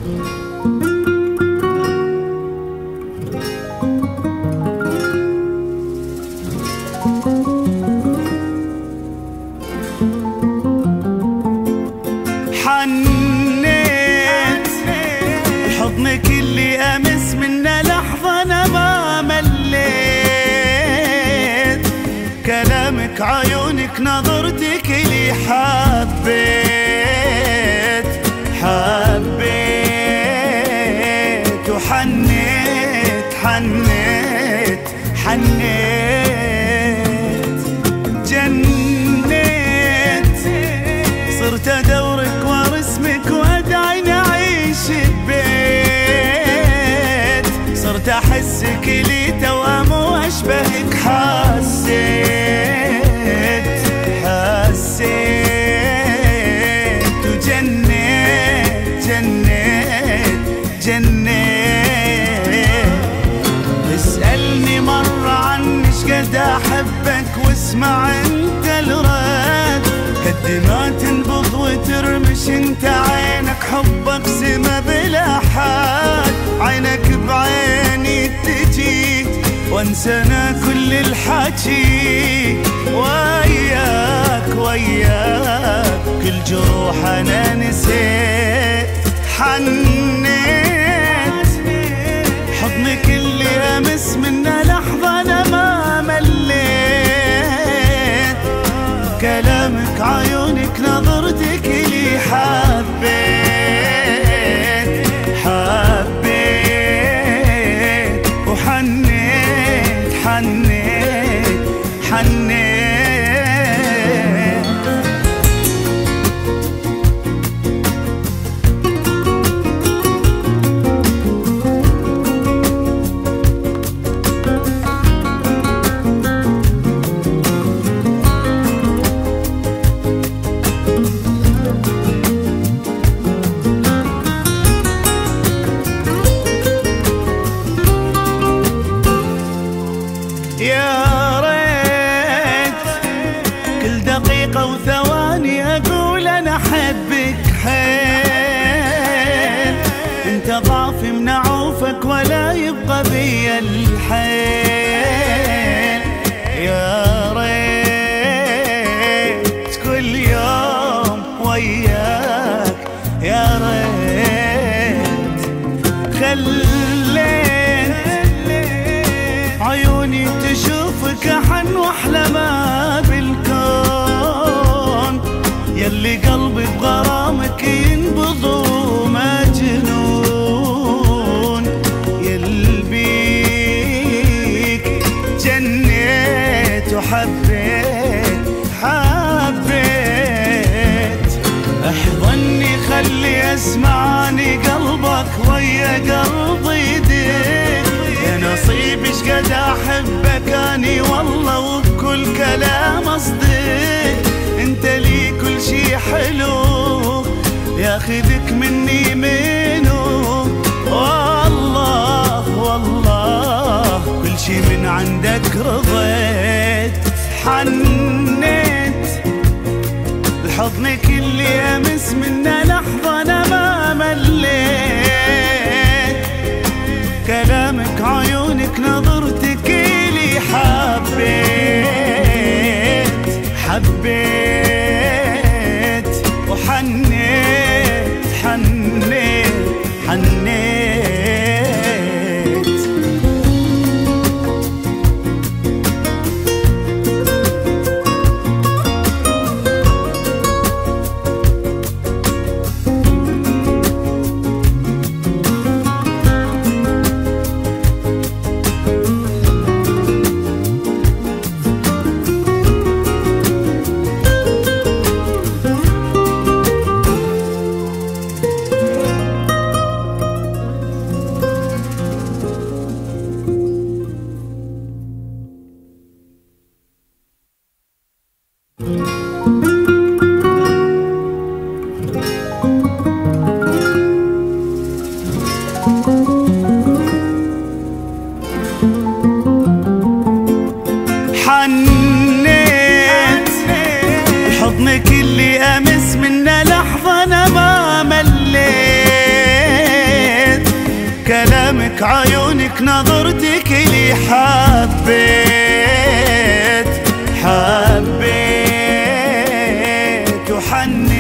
حنيت حضنك اللي أمس منه لحظة أنا ما مليت، كلامك عيونك نظرتك اللي حبيت وحنيت حنيت جنيت، صرت أدورك ورسمك وأدعي نعيش ببيت، صرت أحسك لي توأم وأشبهك، حسيت وجنيت جنيت. اسألني مرة عني شقد أحبك واسمع انت الرد، قد ما تنبض وترمش انت عينك، حبك سما بلا حد، عينك بعيني تجي وانسانا كل الحكي، وياك كل جروح انا نسيت. حنيت حضنك اللي امس منه لحظة انا ما مليت، كلامك عيونك نظرتك اللي حبيت وحنيت حنيت. يا ريت كل دقيقة وثواني أقول أنا أحبك حيل، أنت ضعفي من عوفك ولا يبقى بي الحيل. يا ريت كل يوم وياك، يا ريت خليت عيوني تشوفك أحن وأحلى ما بالكون، يلي قلبي بغرامك ينبض ومجنون، يلبيك جنيت وحبيت احضني خلي اسمعني قلبك ويا قلبي يديك، يا نصيبي شقد احبك اني والله وبكل كلام اصدق، انت لي كل شي حلو ياخذك مني منه، والله كل شي من عندك رضيت. حنيت لحضنك اللي امس منه لحظة انا ما مليت، كلامك عيونك نظرتك لي حبيت وحنيت حنيت. حنيت حضنك اللي امس منه لحظة انا ما مليت، كلامك عيونك نظرتك لي حبيت وحنيت